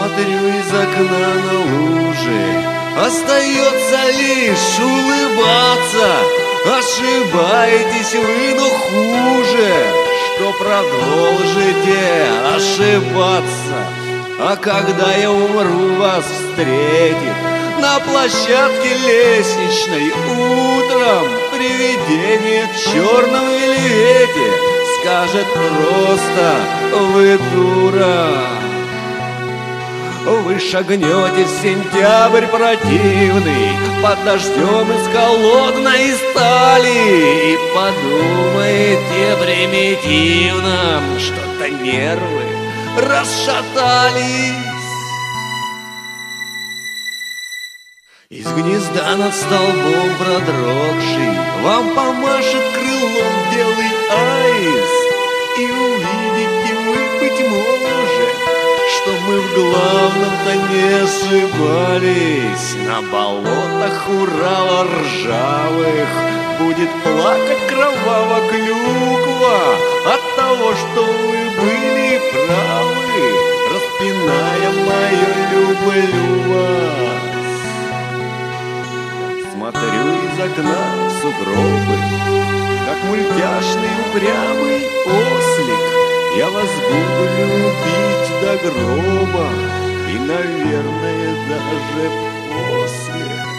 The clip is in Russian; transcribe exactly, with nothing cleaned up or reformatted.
Смотрю из окна на лужи, остается лишь улыбаться. Ошибаетесь вы, но хуже, что продолжите ошибаться. А когда я умру, вас встретит на площадке лестничной утром привидение в черном вельвете. Скажет просто: вы дура. Вы шагнете в сентябрь противный, под дождем из холодной стали, и подумаете примитивно, что-то нервы расшатались. Из гнезда над столбом продрогший вам помашет крылом белый аист, и увидите вы, быть может, что мы в главном-то не ошибались. На болотах Урала ржавых будет плакать кроваво клюква от того, что вы были правы, распиная мое «люблю вас». Смотрю из окна в сугробы, как мультяшный упрямый ослик. Я вас буду любить до гроба и, наверное, даже после.